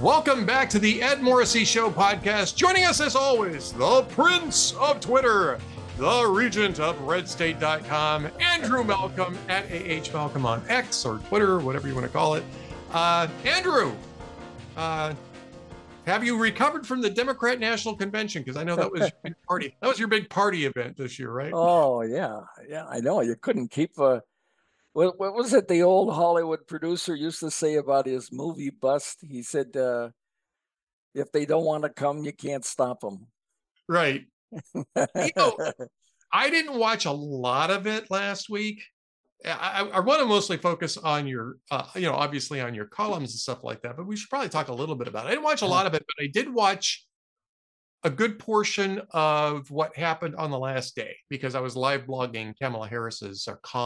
Welcome back to the Ed Morrissey Show podcast. Joining us as always, the Prince of Twitter, the Regent of RedState.com, Andrew Malcolm at AH Malcolm on X or Twitter, whatever you want to call it. Andrew, have you recovered from the Democrat National Convention? Because I know that was your big party. That was your big party event this year, right? Oh, yeah. Yeah, I know. You couldn't keep what was it the old Hollywood producer used to say about his movie bust? He said, if they don't want to come, you can't stop them. Right. You know, I didn't watch a lot of it last week. I want to mostly focus on your, obviously on your columns and stuff like that, but we should probably talk a little bit about it. I didn't watch a lot of it, but I did watch a good portion of what happened on the last day because I was live blogging Kamala Harris's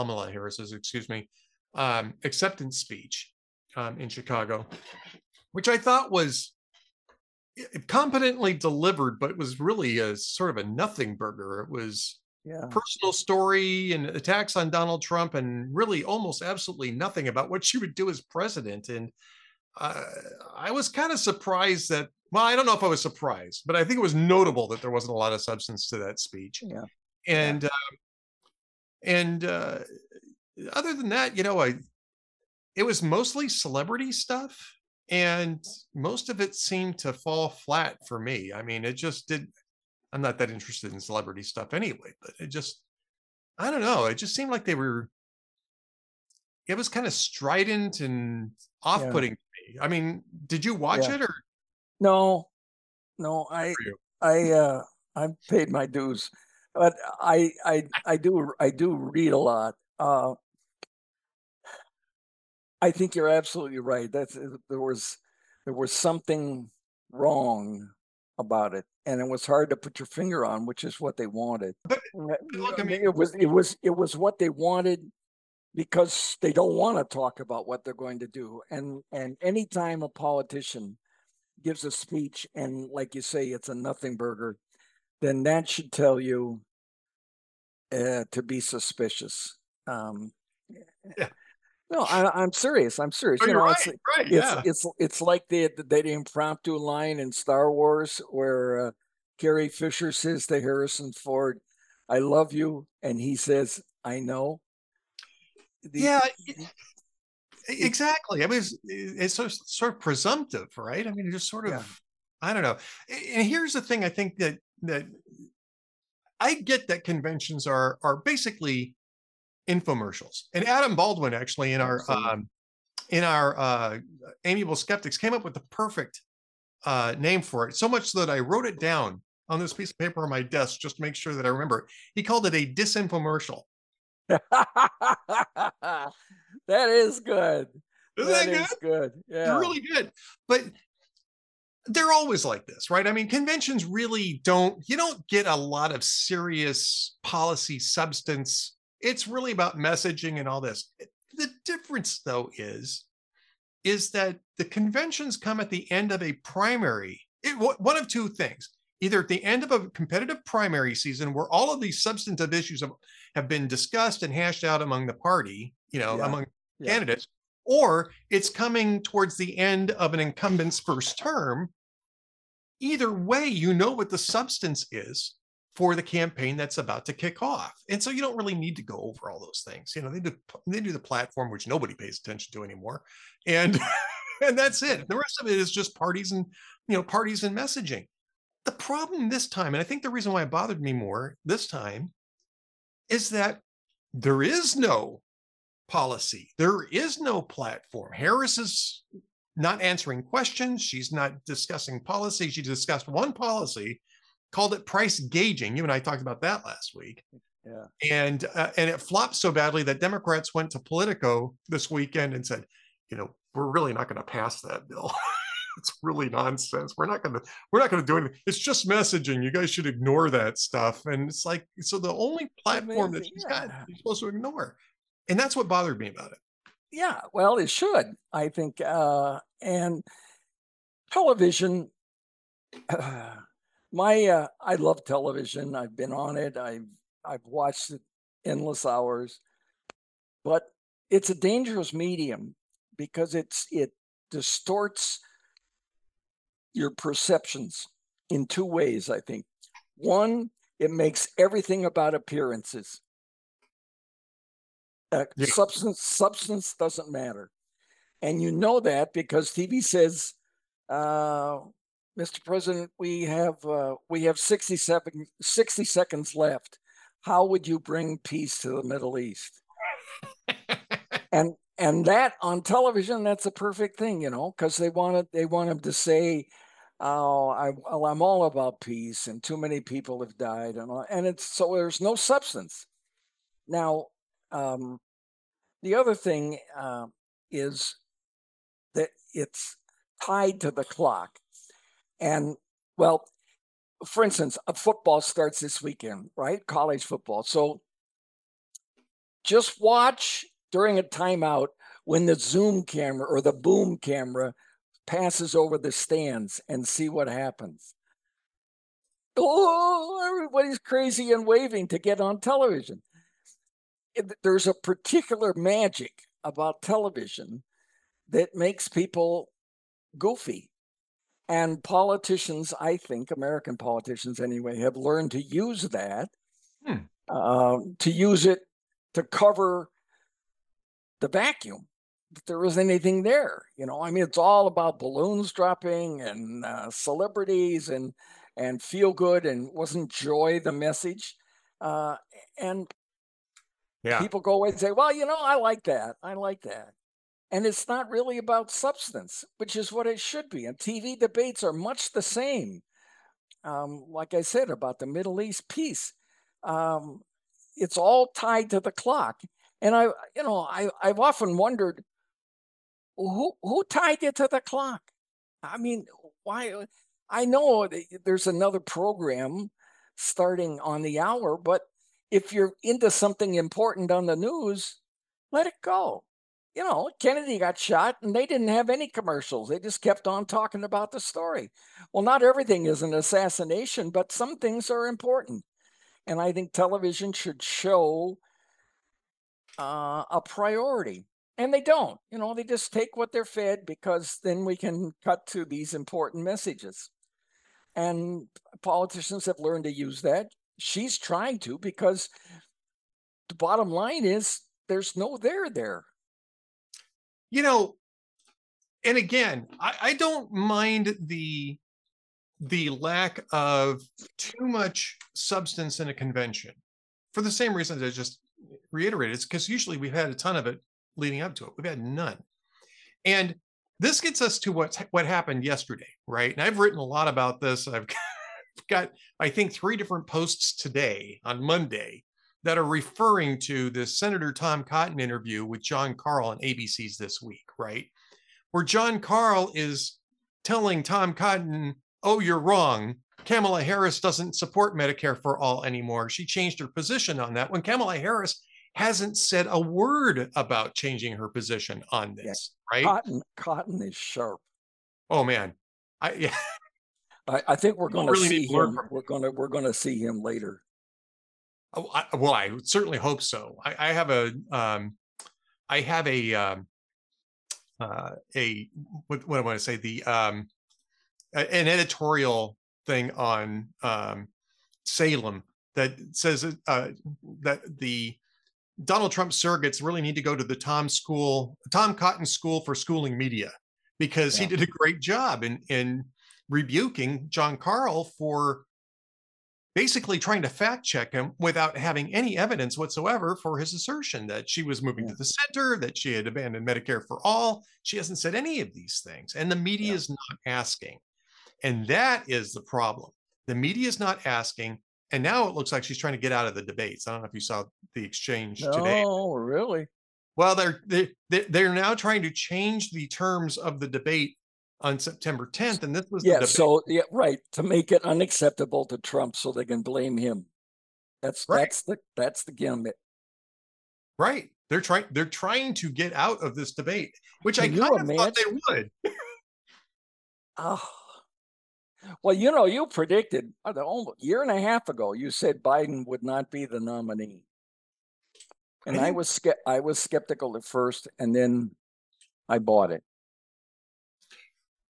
acceptance speech in Chicago, which I thought was competently delivered, but it was really a sort of a nothing burger. It was personal story and attacks on Donald Trump and really almost absolutely nothing about what she would do as president. And I was kind of surprised that, well, I don't know if I was surprised, but I think it was notable that there wasn't a lot of substance to that speech. Yeah. And other than that, it was mostly celebrity stuff. And most of it seemed to fall flat for me. I mean, it just did. I'm not that interested in celebrity stuff anyway, but I don't know. It just seemed like it was kind of strident and off-putting to me. I mean, did you watch it or? No, I paid my dues, but I do read a lot. I think you're absolutely right. There was something wrong about it, and it was hard to put your finger on, which is what they wanted. But look, I mean, it was what they wanted because they don't want to talk about what they're going to do. And anytime a politician gives a speech and, like you say, it's a nothing burger, then that should tell you to be suspicious. Yeah. No, I'm serious. I'm serious. Oh, you're right. Right. Yeah. It's like that impromptu line in Star Wars where Carrie Fisher says to Harrison Ford, "I love you," and he says, "I know." Exactly. I mean, it's sort of presumptive, right? I mean, just sort of, I don't know. And here's the thing: I think that I get that conventions are basically infomercials. And Adam Baldwin, actually, in our Amiable Skeptics, came up with the perfect name for it. So much so that I wrote it down on this piece of paper on my desk just to make sure that I remember it. He called it a disinfomercial. That is good. Isn't that good? Yeah, they're really good. But they're always like this, right? I mean, conventions really you don't get a lot of serious policy substance. It's really about messaging and all this. The difference, though, is that the conventions come at the end of a primary. One of two things: either at the end of a competitive primary season where all of these substantive issues have been discussed and hashed out among the party, among candidates, or it's coming towards the end of an incumbent's first term. Either way, what the substance is for the campaign that's about to kick off. And so you don't really need to go over all those things. They do the platform, which nobody pays attention to anymore. And and that's it. The rest of it is just parties and messaging. The problem this time, and I think the reason why it bothered me more this time, is that there is no policy. There is no platform. Harris is not answering questions. She's not discussing policy. She discussed one policy, called it price gauging. You and I talked about that last week. Yeah. And it flopped so badly that Democrats went to Politico this weekend and said, we're really not going to pass that bill. It's really nonsense. We're not going to do anything. It's just messaging. You guys should ignore that stuff. And it's like, so the only platform that she's got, you're supposed to ignore. And that's what bothered me about it. Yeah, well, it should, I think. And television, I love television. I've been on it. I've watched it endless hours, but it's a dangerous medium because it distorts your perceptions in two ways, I think. One, it makes everything about appearances. Yeah. Substance doesn't matter. And you know that because TV says, Mr. President, we have 60 seconds left. How would you bring peace to the Middle East? And that on television, that's a perfect thing, because they want them to say, "Oh, I'm all about peace," and too many people have died, and it's so there's no substance. Now, the other thing is that it's tied to the clock, and well, for instance, football starts this weekend, right? College football. So just watch during a timeout when the zoom camera or the boom camera passes over the stands and see what happens. Oh, everybody's crazy and waving to get on television. There's a particular magic about television that makes people goofy. And politicians, I think, American politicians anyway, have learned to use that, to use it to cover the vacuum. If there was anything there, I mean, it's all about balloons dropping and celebrities and feel good, and wasn't joy the message? And people go away and say, well, I like that. I like that. And it's not really about substance, which is what it should be. And TV debates are much the same. Like I said about the Middle East peace, it's all tied to the clock. And I've often wondered, who tied you to the clock? I mean, why? I know there's another program starting on the hour, but if you're into something important on the news, let it go. Kennedy got shot and they didn't have any commercials. They just kept on talking about the story. Well, not everything is an assassination, but some things are important. And I think television should show a priority. And they don't. They just take what they're fed, because then we can cut to these important messages. And politicians have learned to use that. She's trying to, because the bottom line is there's no there. And again, I don't mind the lack of too much substance in a convention for the same reasons I just reiterated. It's because usually we've had a ton of it leading up to it. We've had none. And this gets us to what happened yesterday, right? And I've written a lot about this. I've got, I think, 3 different posts today on Monday that are referring to this Senator Tom Cotton interview with Jon Karl on ABC's This Week, right? Where Jon Karl is telling Tom Cotton, oh, you're wrong. Kamala Harris doesn't support Medicare for all anymore. She changed her position on that, when Kamala Harris hasn't said a word about changing her position on this, right? Cotton is sharp. Oh man. I think we're going to see him. We're going to see him later. Oh, well, I certainly hope so. I have a what do I want to say, an editorial thing on Salem that says that the Donald Trump surrogates really need to go to the Tom Cotton School for Schooling Media, because he did a great job in rebuking Jon Karl for basically trying to fact check him without having any evidence whatsoever for his assertion that she was moving to the center, that she had abandoned Medicare for all. She hasn't said any of these things, and the media is not asking. And that is the problem. The media is not asking, and now it looks like she's trying to get out of the debates. I don't know if you saw the exchange today. Oh, really? Well, they're now trying to change the terms of the debate on September 10th, and this was the debate. So right, to make it unacceptable to Trump so they can blame him. That's the gimmick. Right. They're trying to get out of this debate, which I kind of thought they would. Oh. Well, you predicted a year and a half ago, you said Biden would not be the nominee. And I was skeptical at first, and then I bought it.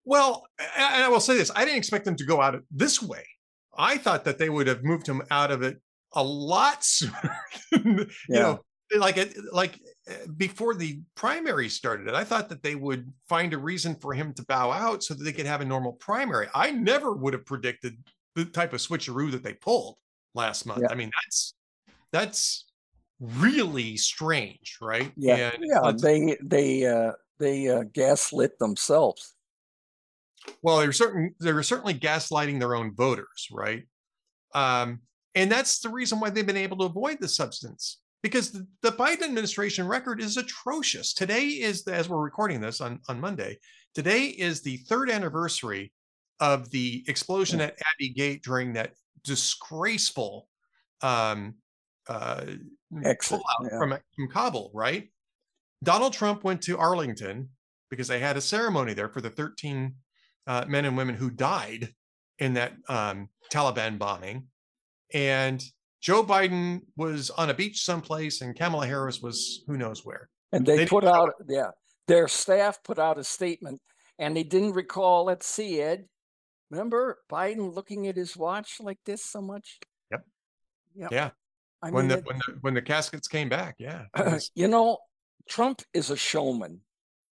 Well, and I will say this: I didn't expect them to go out this way. I thought that they would have moved him out of it a lot sooner. you Yeah. know, like before the primary started. I thought that they would find a reason for him to bow out so that they could have a normal primary. I never would have predicted the type of switcheroo that they pulled last month. Yeah. I mean, that's really strange, right? Yeah. And Yeah. They gaslit themselves. well, they were certainly gaslighting their own voters, right? Um, and that's the reason why they've been able to avoid the substance, because the Biden administration record is atrocious. Today is, as we're recording this on Monday, today is the third anniversary of the explosion Yeah. at Abbey Gate during that disgraceful um, uh, Exit. pullout Yeah. from Kabul, right? Donald Trump went to Arlington because they had a ceremony there for the 13 men and women who died in that Taliban bombing. And Joe Biden was on a beach someplace, and Kamala Harris was who knows where. And they They put out, yeah, their staff put out a statement, and they didn't recall. Let's see, Ed. Remember Biden looking at his watch like this so much? Yep. Yeah. Yeah. I When mean, the caskets came back, yeah. you know, Trump is a showman,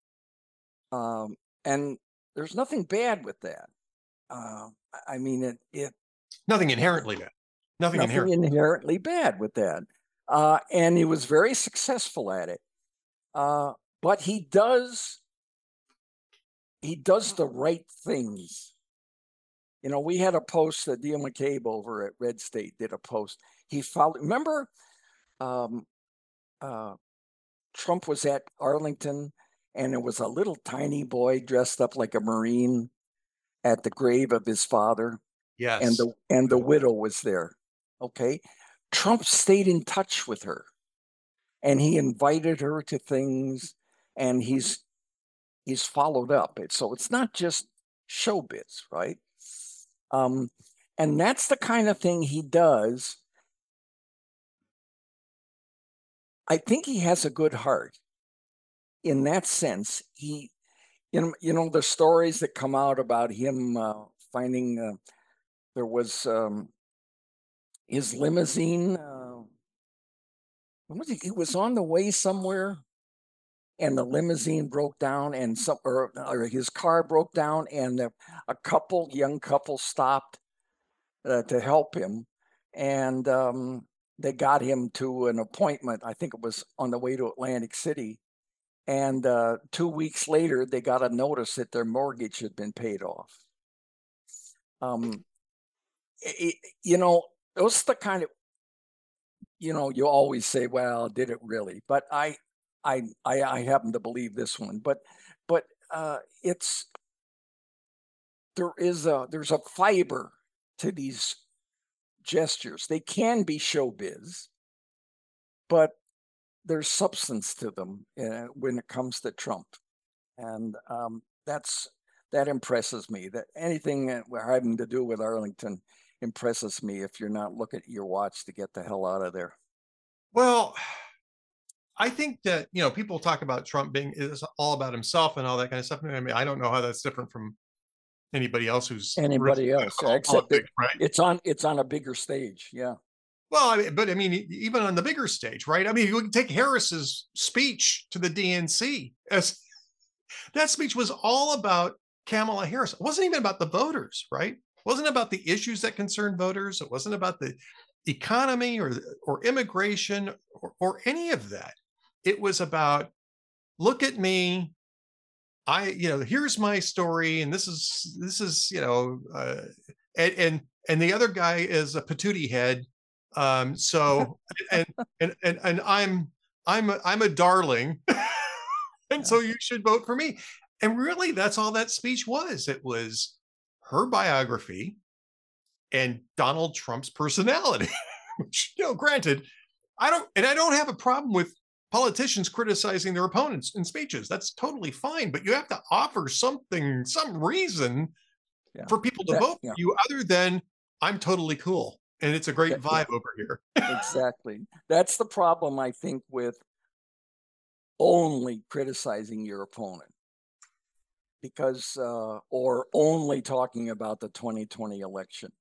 and there's nothing bad with that. I mean, it nothing inherently bad. Nothing nothing inherent. inherently bad with that, and he was very successful at it. But he does the right things. You know, we had a post that Neil McCabe over at Red State did a post. He followed. Remember, um, Trump was at Arlington, and there was a little tiny boy dressed up like a Marine at the grave of his father, and Yes. the widow was there. Okay, Trump stayed in touch with her, and he invited her to things, and he's followed up. So it's not just showbiz, right? Um, and that's the kind of thing he does. I think he has a good heart in that sense. He, the stories that come out about him finding there was his limousine. He was on the way somewhere, and the limousine broke down, and or his car broke down, and a young couple stopped to help him, and they got him to an appointment. I think it was on the way to Atlantic City, and 2 weeks later, they got a notice that their mortgage had been paid off. Those are the kind of, you always say, well, did it really? But I happen to believe this one. But there's a fiber to these gestures. They can be showbiz, but there's substance to them when it comes to Trump, and that impresses me. That anything having to do with Arlington impresses me. If you're not looking at your watch to get the hell out of there. Well, I think that people talk about Trump being is all about himself and all that kind of stuff. I mean, I don't know how that's different from anybody else who's Anybody else, except politics, right? It's on a bigger stage. Yeah. Well, I mean, even on the bigger stage, right? I mean, you can take Harris's speech to the DNC. As that speech was all about Kamala Harris. It wasn't even about the voters, right? It wasn't about the issues that concern voters. It wasn't about the economy or immigration or any of that. It was about, look at me. Here's my story, and this is and the other guy is a patootie head. So and I'm a darling, and so you should vote for me. And really, that's all that speech was. It was her biography and Donald Trump's personality, which, granted, I don't have a problem with politicians criticizing their opponents in speeches. That's totally fine, but you have to offer some reason for people to vote for you other than I'm totally cool and it's a great vibe over here. Exactly. That's the problem, I think, with only criticizing your opponent. because or only talking about the 2020 election.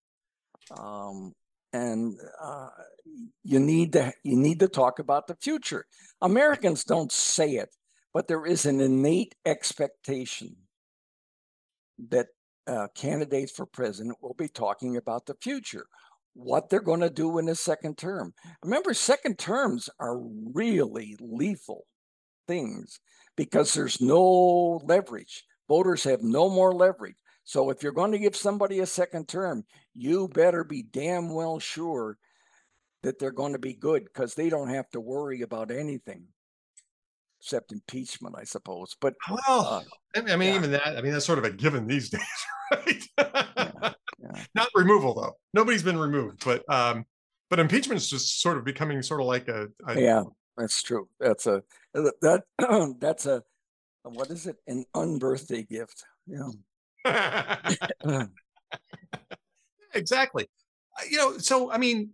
And you need to talk about the future. Americans don't say it, but there is an innate expectation that candidates for president will be talking about the future, what they're going to do in a second term. Remember, second terms are really lethal things because there's no leverage. Voters have no more leverage. So if you're going to give somebody a second term, you better be damn well sure that they're going to be good, because they don't have to worry about anything except impeachment, I suppose. But Well, I mean, yeah. even that, I mean, that's sort of a given these days, right? Yeah. Not removal, though. Nobody's been removed, but impeachment is just sort of becoming sort of like a Yeah, that's true. That's a that's a what is it? An unbirthday gift. Yeah. exactly. So I mean,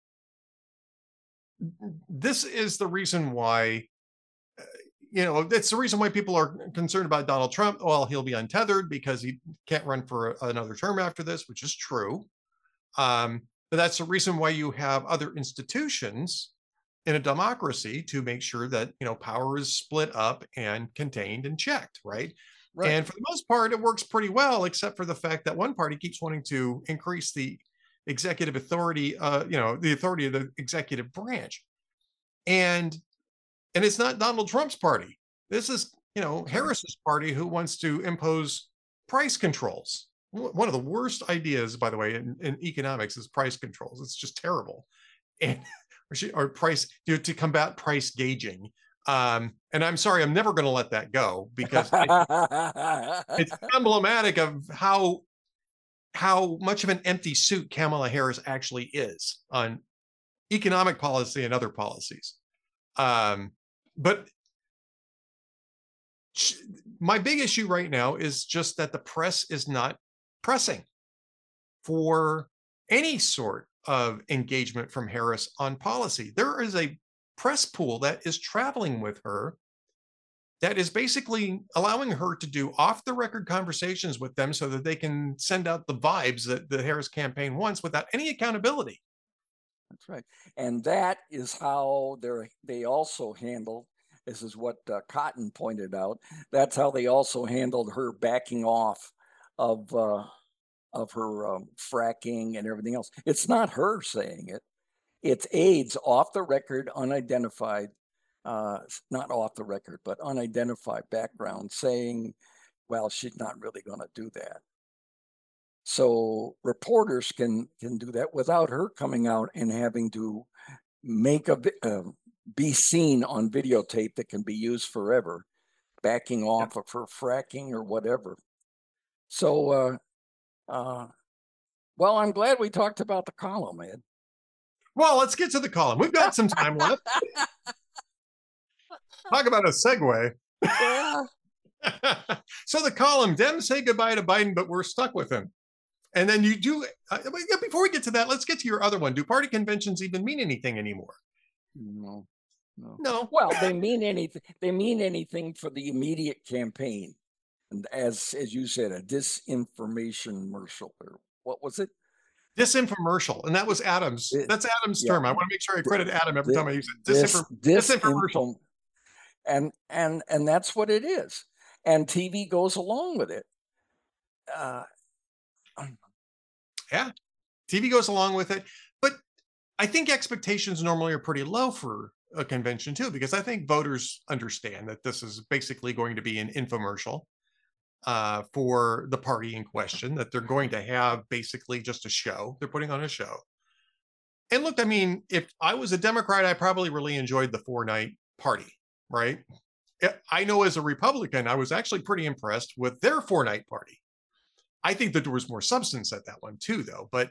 this is the reason why. That's the reason why people are concerned about Donald Trump. Well, he'll be untethered because he can't run for another term after this, which is true. But that's the reason why you have other institutions in a democracy to make sure that power is split up and contained and checked, right? Right. And for the most part, it works pretty well, except for the fact that one party keeps wanting to increase the executive authority, the authority of the executive branch, and it's not Donald Trump's party. This is Harris's party, who wants to impose price controls. One of the worst ideas, by the way, in economics is price controls. It's just terrible, and or price to combat price gauging. And I'm sorry, I'm never going to let that go, because it's emblematic of how much of an empty suit Kamala Harris actually is on economic policy and other policies. But my big issue right now is just that the press is not pressing for any sort of engagement from Harris on policy. There is a press pool that is traveling with her that is basically allowing her to do off the record conversations with them so that they can send out the vibes that the Harris campaign wants without any accountability. That's right. And that is how they also handled, this is what Cotton pointed out, that's how they also handled her backing off of her fracking and everything else. It's not her saying it. It's aides off the record, unidentified, not off the record, but unidentified background saying, well, she's not really going to do that. So reporters can do that without her coming out and having to make be seen on videotape that can be used forever, backing off of her fracking or whatever. So, well, I'm glad we talked about the column, Ed. Well, let's get to the column. We've got some time left. Talk about a segue. Yeah. So the column, Dems say goodbye to Biden, but we're stuck with him. And then you do, before we get to that, let's get to your other one. Do party conventions even mean anything anymore? No. Well, they mean anything. They mean anything for the immediate campaign. And as you said, a disinformation commercial, or what was it? Disinfomercial. And that was Adams. That's Adams' term. I want to make sure I credit Adam every time I use it. Disinfomercial. And that's what it is. And TV goes along with it. Yeah, TV goes along with it. But I think expectations normally are pretty low for a convention too, because I think voters understand that this is basically going to be an infomercial for the party in question, that they're going to have basically just a show. They're putting on a show. And look, I mean, if I was a Democrat, I probably really enjoyed the 4-night party, right? I know as a Republican, I was actually pretty impressed with their 4-night party. I think that there was more substance at that one too, though. But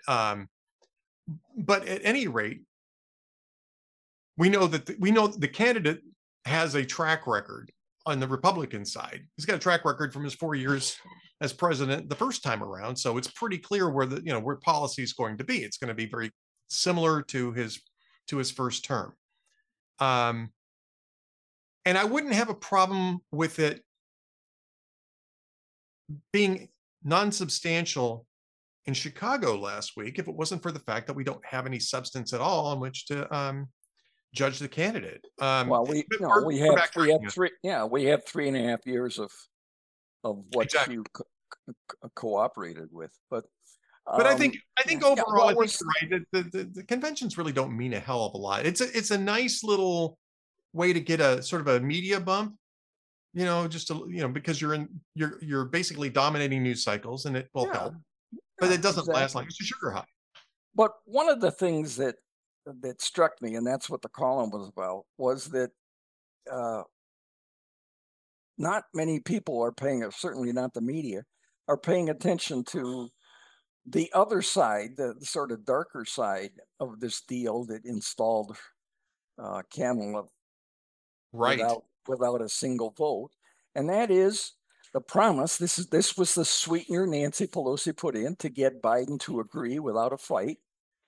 at any rate, we know that the candidate has a track record on the Republican side. He's got a track record from his 4 years as president the first time around, so it's pretty clear where where policy is going to be. It's going to be very similar to his first term. And I wouldn't have a problem with it being non-substantial in Chicago last week if it wasn't for the fact that we don't have any substance at all on which to judge the candidate. Well, But we we're have backtracking. three, yeah, we have 3.5 years of what Exactly. you cooperated with, But I yeah, think yeah. overall, I Well, think you're right. The conventions really don't mean a hell of a lot. It's a nice little way to get a sort of a media bump, just to, because you're basically dominating news cycles and it will yeah, help, but yeah, it doesn't last exactly. like it's a sugar high. But one of the things that struck me, and that's what the column was about, was that uh, not many people are paying, certainly not the media, are paying attention to the other side, the sort of darker side of this deal that installed Kamala Right. without a single vote, and that is the promise. This was the sweetener Nancy Pelosi put in to get Biden to agree without a fight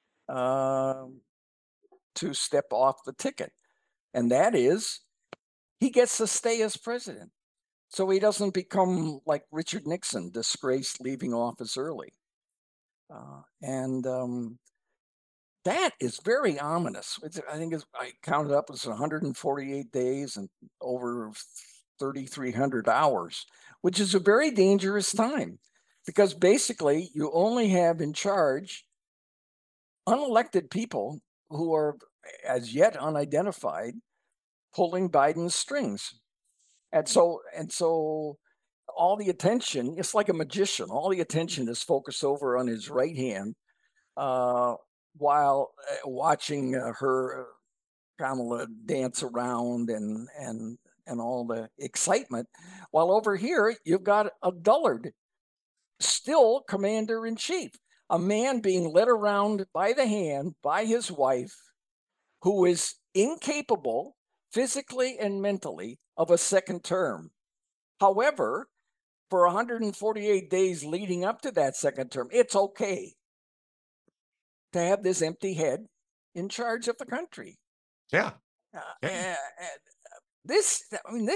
to step off the ticket, and that is he gets to stay as president, so he doesn't become like Richard Nixon, disgraced, leaving office early, and that is very ominous. I think I counted up as 148 days and over 3,300 hours, which is a very dangerous time because basically you only have in charge unelected people who are as yet unidentified pulling Biden's strings. And so all the attention, it's like a magician, all the attention is focused over on his right hand uh, while watching her Kamala dance around and all the excitement. While over here, you've got a dullard, still commander in chief, a man being led around by the hand by his wife, who is incapable physically and mentally of a second term. However, for 148 days leading up to that second term, it's okay to have this empty head in charge of the country. Yeah. Uh, Yeah. uh, this, I mean,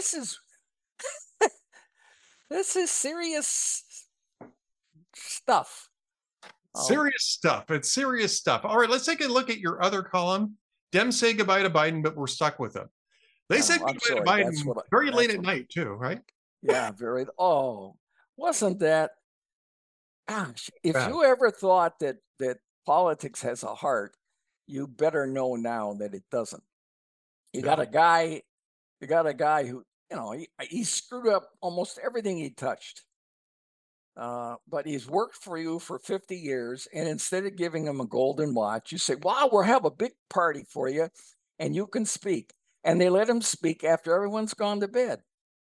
this is serious stuff. Serious stuff. It's serious stuff. All right, let's take a look at your other column. Dems say goodbye to Biden, but we're stuck with him. They said I'm goodbye to sorry. Biden very late at night, too, right? Yeah, very. Oh, wasn't that? Gosh, if Bad. you ever thought that politics has a heart, you better know now that it doesn't. You got a guy. You got a guy who, he screwed up almost everything he touched. But he's worked for you for 50 years, and instead of giving him a golden watch, you say, "Wow, we'll have a big party for you, and you can speak." And they let him speak after everyone's gone to bed.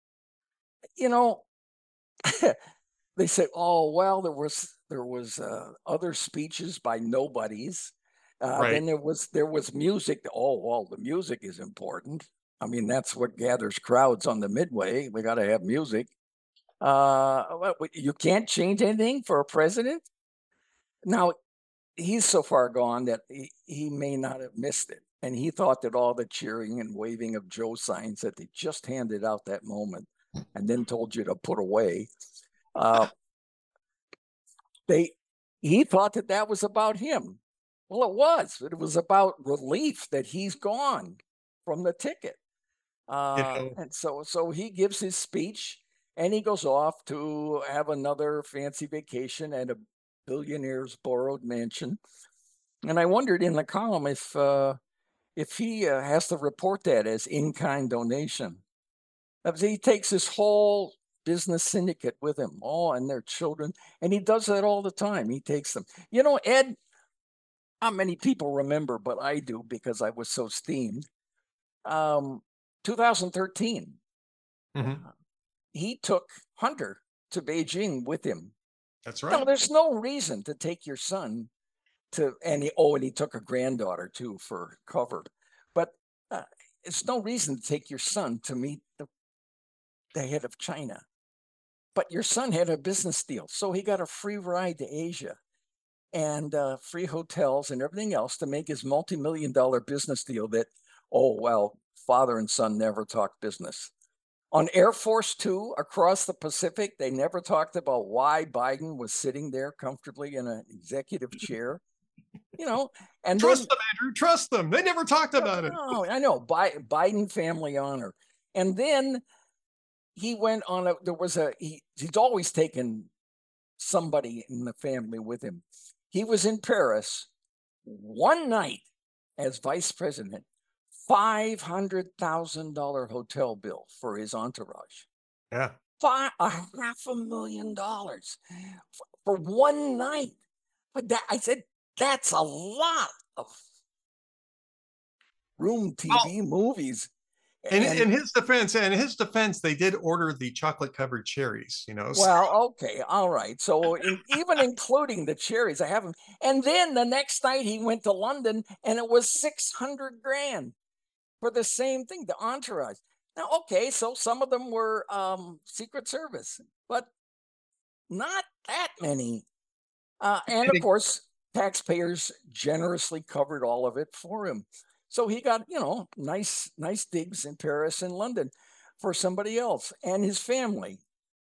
They say, "Oh, well, there was other speeches by nobodies. Right. Then there was music. Oh, well, the music is important. I mean, that's what gathers crowds on the Midway. We got to have music. You can't change anything for a president." Now, he's so far gone that he may not have missed it. And he thought that all the cheering and waving of Joe signs that they just handed out that moment and then told you to put away, he thought that was about him. Well, it was, but it was about relief that he's gone from the ticket. And so he gives his speech and he goes off to have another fancy vacation at a billionaire's borrowed mansion. And I wondered in the column if he has to report that as in-kind donation. He takes his whole business syndicate with him, all and their children, and he does that all the time. He takes them. Ed, not many people remember, but I do because I was so steamed. 2013, he took Hunter to Beijing with him. That's right. Now, there's no reason to take your son and he took a granddaughter too for cover, but it's no reason to take your son to meet the head of China. But your son had a business deal, so he got a free ride to Asia and free hotels and everything else to make his multi-million-dollar business deal that, oh, well, father and son never talked business. On Air Force Two across the Pacific, they never talked about why Biden was sitting there comfortably in an executive chair, and Trust then, them, Andrew. Trust them. They never talked about it. oh, I know, Biden family honor. And then he went on he's always taken somebody in the family with him. He was in Paris one night as vice president, $500,000 hotel bill for his entourage. Yeah. $500,000 for one night. But I said, that's a lot of room TV movies. In his defense, they did order the chocolate covered cherries, Well, okay, all right. So even including the cherries, I haven't. And then the next night he went to London, and it was 600 grand for the same thing, the entourage. Now, okay, so some of them were Secret Service, but not that many. And of course, taxpayers generously covered all of it for him. So he got, nice digs in Paris and London for somebody else and his family.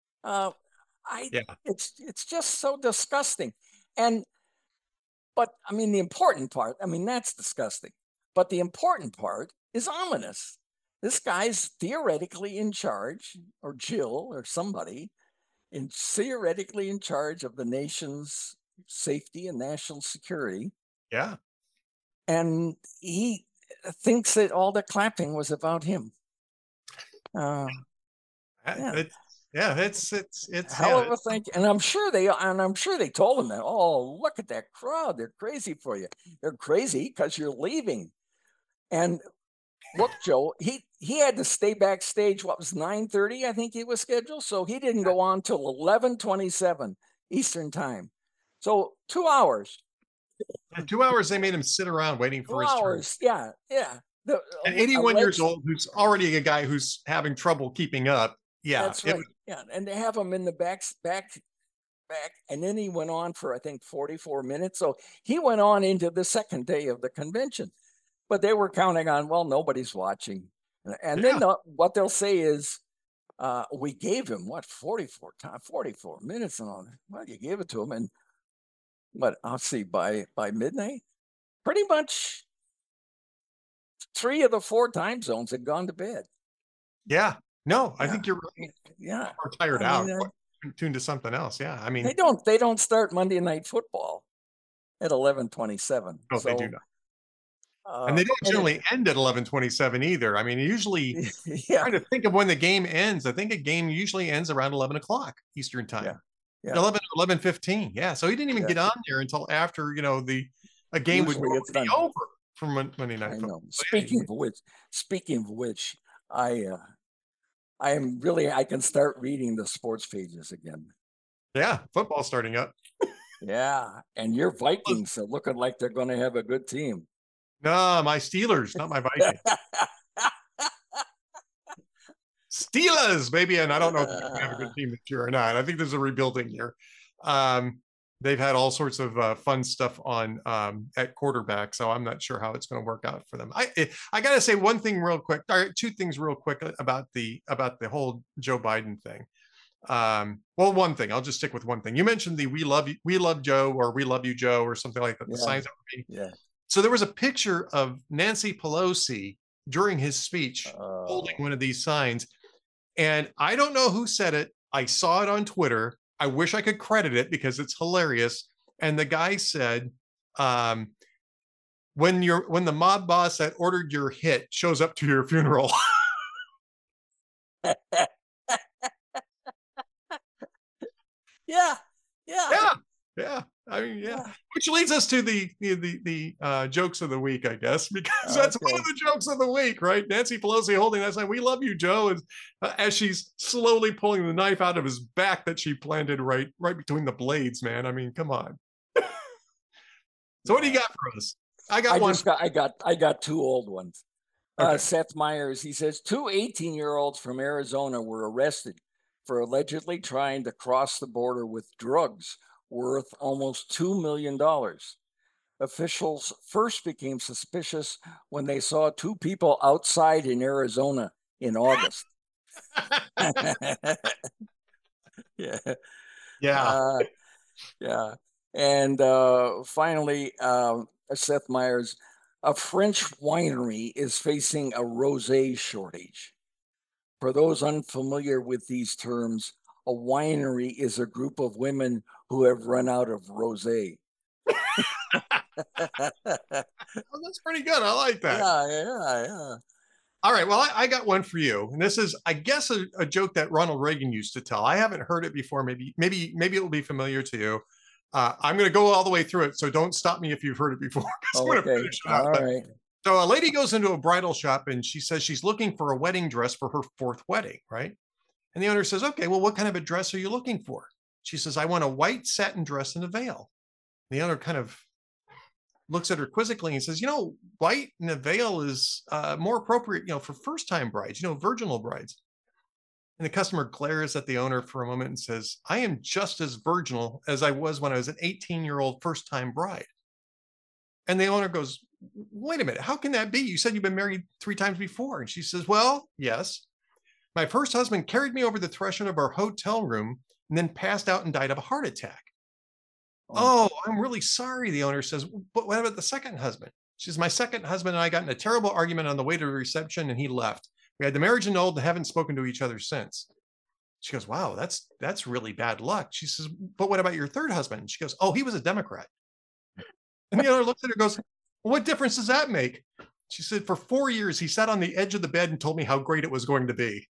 It's just so disgusting. But I mean, the important part, that's disgusting. But the important part is ominous. This guy's theoretically in charge, or Jill or somebody, theoretically in charge of the nation's safety and national security. Yeah. And he thinks that all the clapping was about him. It's hell of a thing. And I'm sure they told him that. Oh, look at that crowd. They're crazy for you. They're crazy because you're leaving. And look, Joe, he had to stay backstage. What was 9:30? I think he was scheduled. So he didn't go on till 11:27 Eastern time. So 2 hours. And 2 hours they made him sit around waiting for his turn. Yeah. And 81 years old, who's already a guy who's having trouble keeping up. Yeah, that's right. Yeah, and they have him in the back, and then he went on for I think 44 minutes. So he went on into the second day of the convention, but they were counting on, well, nobody's watching, and then what they'll say is, we gave him 44 minutes and all. Well, you gave it to him, and I'll see by midnight, pretty much 3 of the 4 time zones had gone to bed. Yeah. No, I think you're right. Yeah. Or tired out. Tuned to something else. Yeah. I mean, they don't start Monday Night Football at 11:27. No, they do not. And they don't generally end at 11:27 either. I mean, usually trying to think of when the game ends. I think a game usually ends around 11 o'clock Eastern time. Yeah. 11:15. Yeah. So he didn't even get on there until after, a game would be over for Monday Night Football. Speaking of which, I can start reading the sports pages again. Yeah, football starting up. Yeah, and your Vikings are looking like they're going to have a good team. No, my Steelers, not my Vikings. Steelers, baby, and I don't know if they have a good team this year or not. I think there's a rebuilding year. They've had all sorts of fun stuff on at quarterback, so I'm not sure how it's going to work out for them. I got to say one thing real quick, or 2 things real quick about the whole Joe Biden thing. Well, one thing, I'll just stick with one thing. You mentioned the "We love Joe" or "We love you, Joe" or something like that. The signs that were being. Yeah. So there was a picture of Nancy Pelosi during his speech holding one of these signs, and I don't know who said it. I saw it on Twitter. I wish I could credit it because it's hilarious. And the guy said, when the mob boss that ordered your hit shows up to your funeral. Yeah. I mean, which leads us to the jokes of the week, I guess, because that's one of the jokes of the week, right? Nancy Pelosi holding that sign, "We love you, Joe," as she's slowly pulling the knife out of his back that she planted right between the blades. Man, I mean, come on. So, what do you got for us? I got 2 old ones. Okay. Seth Meyers, he says 2 18-year-olds from Arizona were arrested for allegedly trying to cross the border with drugs worth almost $2 million. Officials first became suspicious when they saw 2 people outside in Arizona in August. Yeah. Yeah. Yeah. And finally, Seth Meyers, a French winery is facing a rosé shortage. For those unfamiliar with these terms, a winery is a group of women who have run out of rosé. Oh, that's pretty good. I like that. Yeah. All right. Well, I got one for you, and this is, I guess, a joke that Ronald Reagan used to tell. I haven't heard it before. Maybe it'll be familiar to you. I'm going to go all the way through it, so don't stop me if you've heard it before. I'm going to Okay. finish it out. All right. So a lady goes into a bridal shop and she says she's looking for a wedding dress for her fourth wedding, right? And the owner says, "Okay, well, what kind of a dress are you looking for?" She says, "I want a white satin dress and a veil." The owner kind of looks at her quizzically and says, "White and a veil is more appropriate, for first-time brides, virginal brides." And the customer glares at the owner for a moment and says, "I am just as virginal as I was when I was an 18-year-old first-time bride." And the owner goes, "Wait a minute, how can that be? You said you've been married 3 times before." And she says, "Well, yes. My first husband carried me over the threshold of our hotel room and then passed out and died of a heart attack." "Oh, I'm really sorry," the owner says. "But what about the second husband?" She says, "My second husband and I got in a terrible argument on the way to the reception and he left. We had the marriage annulled and haven't spoken to each other since." She goes, "Wow, that's really bad luck." She says, "But what about your third husband?" She goes, "Oh, he was a Democrat." And the owner looks at her and goes, "Well, what difference does that make?" She said, "For 4 years, he sat on the edge of the bed and told me how great it was going to be."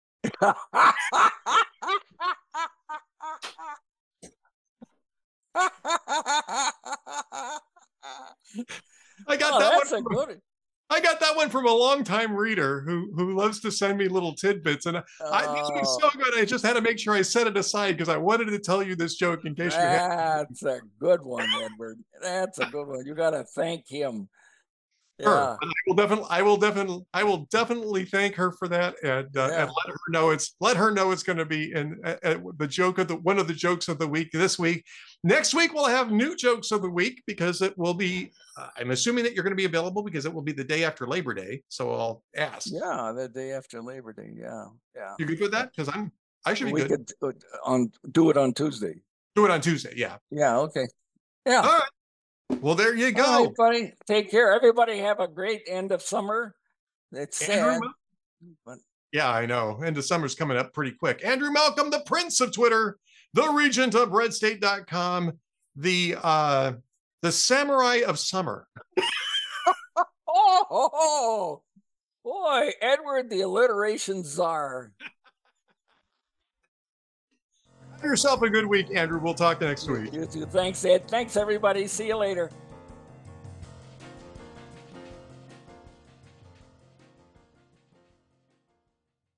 I got that that's one. a good. I got that one from a longtime reader who loves to send me little tidbits, and this was so good. I just had to make sure I set it aside because I wanted to tell you this joke in case you had. That's a good one, Edward. That's a good one. You got to thank him. Her. Yeah. I will definitely thank her for that, and let her know it's going to be in the joke of one of the jokes of the week this week. Next week we'll have new jokes of the week because it will be. I'm assuming that you're going to be available because it will be the day after Labor Day. So I'll ask. Yeah, the day after Labor Day. Yeah. You good with that? Because I should be we good. could do it on Tuesday. Do it on Tuesday. Yeah. Yeah. Okay. Yeah. All right. Well, there you go. All right, buddy. Take care. Everybody have a great end of summer. It's sad. But yeah, I know. End of summer's coming up pretty quick. Andrew Malcolm, the Prince of Twitter, the Regent of RedState.com, the Samurai of Summer. oh, boy, Edward, the alliteration czar. Have yourself a good week, Andrew. We'll talk next week. You too. Thanks, Ed. Thanks, everybody. See you later.